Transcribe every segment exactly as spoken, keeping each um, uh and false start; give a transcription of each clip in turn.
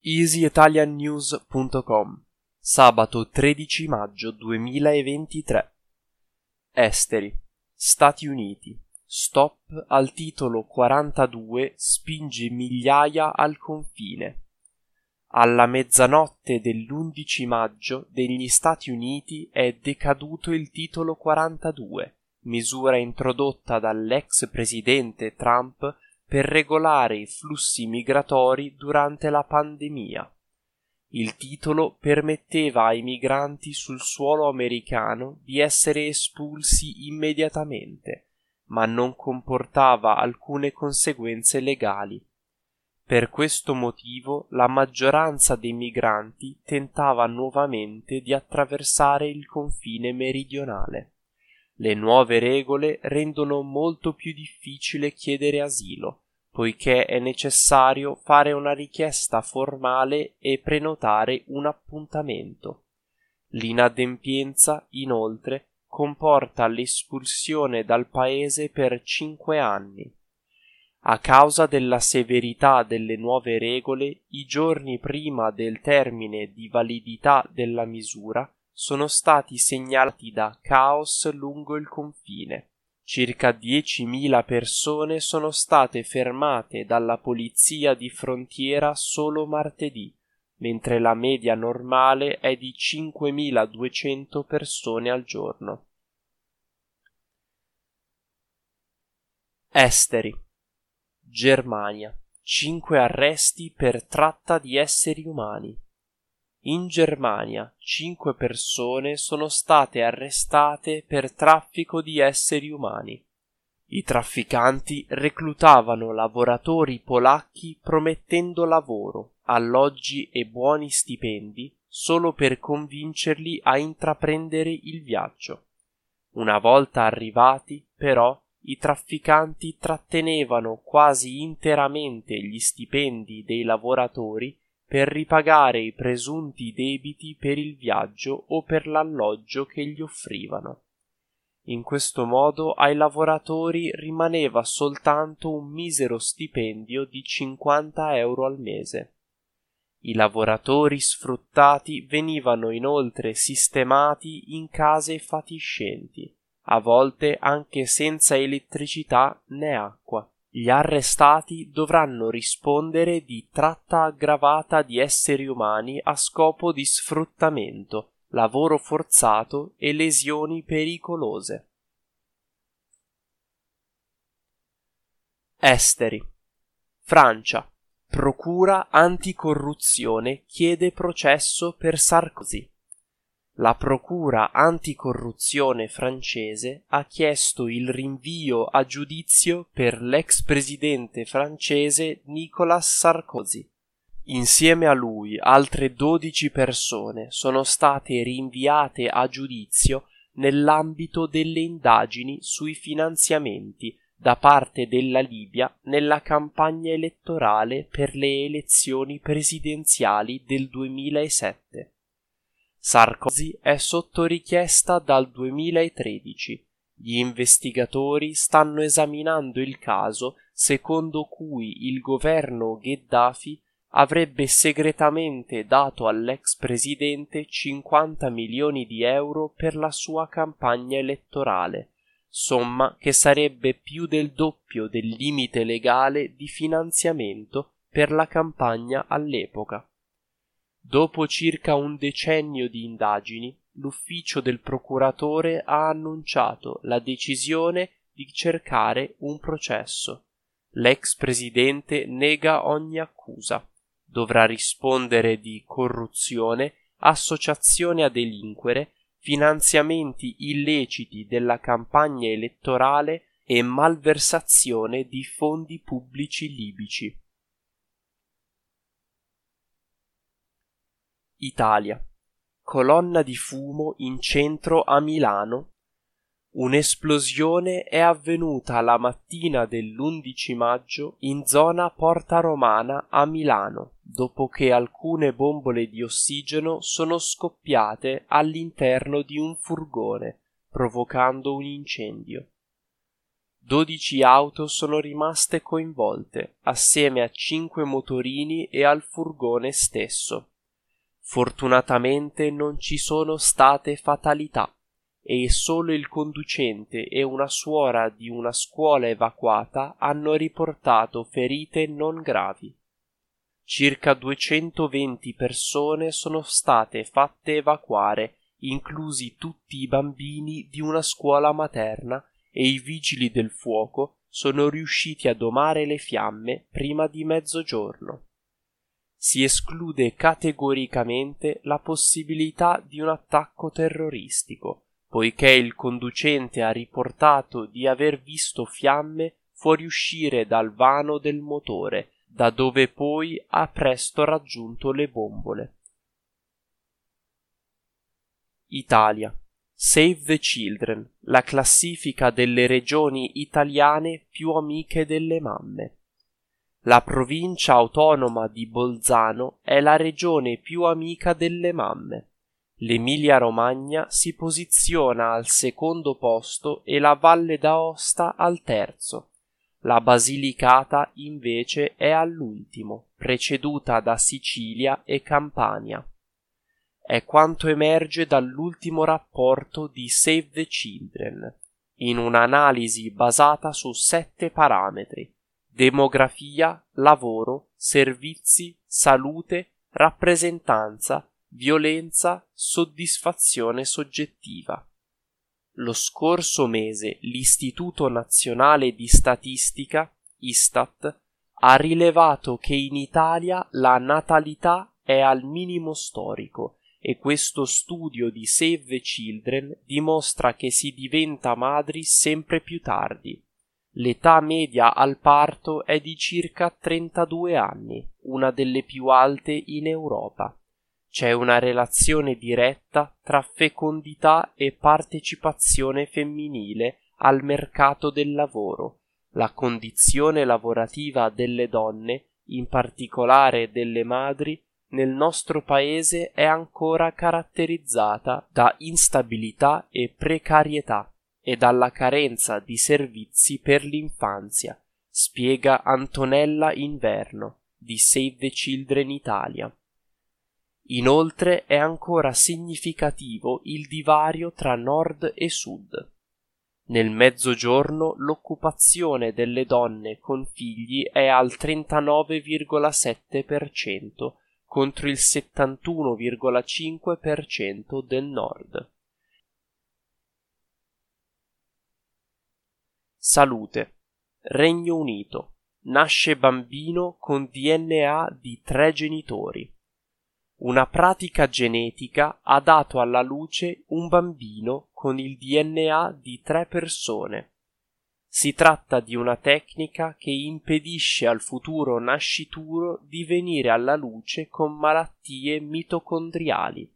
easy italian news punto com, sabato tredici maggio duemilaventitré. Esteri. Stati Uniti. Stop al titolo quarantadue spinge migliaia al confine. Alla mezzanotte dell'undici maggio degli Stati Uniti è decaduto il titolo quarantadue, misura introdotta dall'ex presidente Trump per regolare i flussi migratori durante la pandemia. Il titolo permetteva ai migranti sul suolo americano di essere espulsi immediatamente, ma non comportava alcune conseguenze legali. Per questo motivo la maggioranza dei migranti tentava nuovamente di attraversare il confine meridionale. Le nuove regole rendono molto più difficile chiedere asilo, poiché è necessario fare una richiesta formale e prenotare un appuntamento. L'inadempienza, inoltre, comporta l'espulsione dal paese per cinque anni. A causa della severità delle nuove regole, i giorni prima del termine di validità della misura sono stati segnalati da caos lungo il confine. Circa diecimila persone sono state fermate dalla polizia di frontiera solo martedì, mentre la media normale è di cinquemiladuecento persone al giorno. Esteri. Germania. Cinque arresti per tratta di esseri umani. In Germania cinque persone sono state arrestate per traffico di esseri umani. I trafficanti reclutavano lavoratori polacchi promettendo lavoro, alloggi e buoni stipendi solo per convincerli a intraprendere il viaggio. Una volta arrivati, però, i trafficanti trattenevano quasi interamente gli stipendi dei lavoratori per ripagare i presunti debiti per il viaggio o per l'alloggio che gli offrivano. In questo modo ai lavoratori rimaneva soltanto un misero stipendio di cinquanta euro al mese. I lavoratori sfruttati venivano inoltre sistemati in case fatiscenti, a volte anche senza elettricità né acqua. Gli arrestati dovranno rispondere di tratta aggravata di esseri umani a scopo di sfruttamento, lavoro forzato e lesioni pericolose. Esteri. Francia. Procura anticorruzione chiede processo per Sarkozy. La procura anticorruzione francese ha chiesto il rinvio a giudizio per l'ex presidente francese Nicolas Sarkozy. Insieme a lui altre dodici persone sono state rinviate a giudizio nell'ambito delle indagini sui finanziamenti da parte della Libia nella campagna elettorale per le elezioni presidenziali del duemilasette. Sarkozy è sotto richiesta dal duemilatredici. Gli investigatori stanno esaminando il caso secondo cui il governo Gheddafi avrebbe segretamente dato all'ex presidente cinquanta milioni di euro per la sua campagna elettorale, somma che sarebbe più del doppio del limite legale di finanziamento per la campagna all'epoca. Dopo circa un decennio di indagini, l'ufficio del procuratore ha annunciato la decisione di cercare un processo. L'ex presidente nega ogni accusa. Dovrà rispondere di corruzione, associazione a delinquere, finanziamenti illeciti della campagna elettorale e malversazione di fondi pubblici libici. Italia. Colonna di fumo in centro a Milano. Un'esplosione è avvenuta la mattina dell'undici maggio in zona Porta Romana a Milano, dopo che alcune bombole di ossigeno sono scoppiate all'interno di un furgone, provocando un incendio. dodici auto sono rimaste coinvolte, assieme a cinque motorini e al furgone stesso. Fortunatamente non ci sono state fatalità e solo il conducente e una suora di una scuola evacuata hanno riportato ferite non gravi. Circa duecentoventi persone sono state fatte evacuare, inclusi tutti i bambini di una scuola materna, e i vigili del fuoco sono riusciti a domare le fiamme prima di mezzogiorno. Si esclude categoricamente la possibilità di un attacco terroristico, poiché il conducente ha riportato di aver visto fiamme fuoriuscire dal vano del motore, da dove poi ha presto raggiunto le bombole. Italia. Save the Children, la classifica delle regioni italiane più amiche delle mamme. La provincia autonoma di Bolzano è la regione più amica delle mamme. L'Emilia-Romagna si posiziona al secondo posto e la Valle d'Aosta al terzo. La Basilicata invece è all'ultimo, preceduta da Sicilia e Campania. È quanto emerge dall'ultimo rapporto di Save the Children, in un'analisi basata su sette parametri: demografia, lavoro, servizi, salute, rappresentanza, violenza, soddisfazione soggettiva. Lo scorso mese l'Istituto Nazionale di Statistica, Istat, ha rilevato che in Italia la natalità è al minimo storico e questo studio di Save the Children dimostra che si diventa madri sempre più tardi. L'età media al parto è di circa trentadue anni, una delle più alte in Europa. C'è una relazione diretta tra fecondità e partecipazione femminile al mercato del lavoro. La condizione lavorativa delle donne, in particolare delle madri, nel nostro paese è ancora caratterizzata da instabilità e precarietà e dalla carenza di servizi per l'infanzia, spiega Antonella Inverno di Save the Children Italia. Inoltre è ancora significativo il divario tra nord e sud. Nel mezzogiorno l'occupazione delle donne con figli è al trentanove virgola sette per cento contro il settantuno virgola cinque per cento del nord. Salute. Regno Unito. Nasce bambino con D N A di tre genitori. Una pratica genetica ha dato alla luce un bambino con il D N A di tre persone. Si tratta di una tecnica che impedisce al futuro nascituro di venire alla luce con malattie mitocondriali.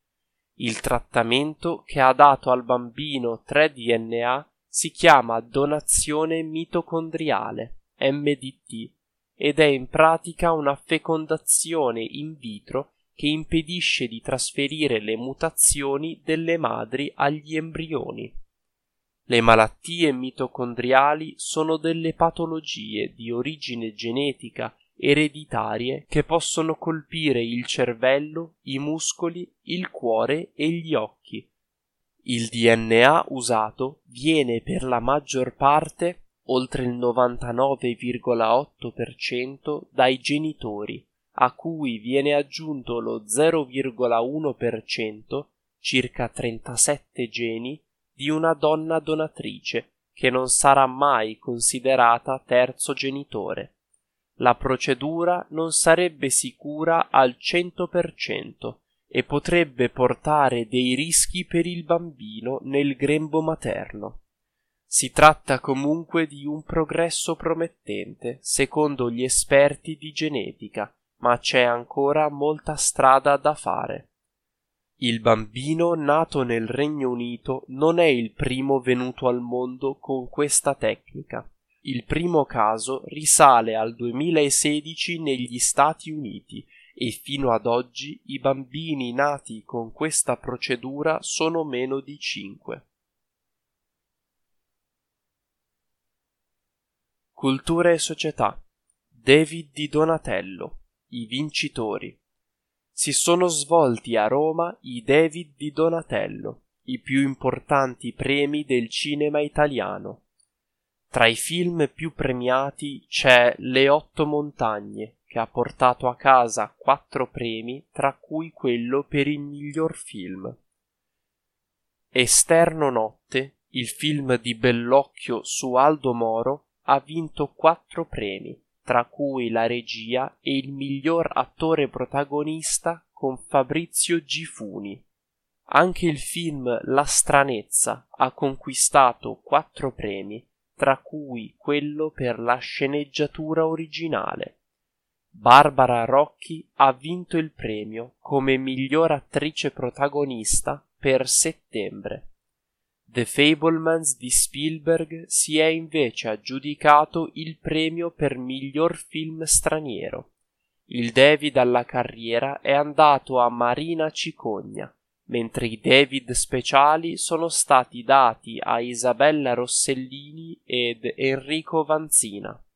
Il trattamento che ha dato al bambino tre D N A si chiama donazione mitocondriale, M D T, ed è in pratica una fecondazione in vitro che impedisce di trasferire le mutazioni delle madri agli embrioni. Le malattie mitocondriali sono delle patologie di origine genetica ereditarie che possono colpire il cervello, i muscoli, il cuore e gli occhi. Il D N A usato viene per la maggior parte, oltre il novantanove virgola otto per cento, dai genitori, a cui viene aggiunto lo zero virgola uno per cento, circa trentasette geni, di una donna donatrice, che non sarà mai considerata terzo genitore. La procedura non sarebbe sicura al cento per cento e potrebbe portare dei rischi per il bambino nel grembo materno. Si tratta comunque di un progresso promettente, secondo gli esperti di genetica, ma c'è ancora molta strada da fare. Il bambino nato nel Regno Unito non è il primo venuto al mondo con questa tecnica. Il primo caso risale al duemilasedici negli Stati Uniti e fino ad oggi i bambini nati con questa procedura sono meno di cinque. Cultura e società. David di Donatello. I vincitori. Si sono svolti a Roma i David di Donatello, i più importanti premi del cinema italiano. Tra i film più premiati c'è Le otto montagne, che ha portato a casa quattro premi, tra cui quello per il miglior film. Esterno notte, il film di Bellocchio su Aldo Moro, ha vinto quattro premi, tra cui la regia e il miglior attore protagonista con Fabrizio Gifuni. Anche il film La stranezza ha conquistato quattro premi, tra cui quello per la sceneggiatura originale. Barbara Rocchi ha vinto il premio come miglior attrice protagonista per Settembre. The Fabelmans di Spielberg si è invece aggiudicato il premio per miglior film straniero. Il David alla carriera è andato a Marina Cicogna, mentre i David speciali sono stati dati a Isabella Rossellini ed Enrico Vanzina.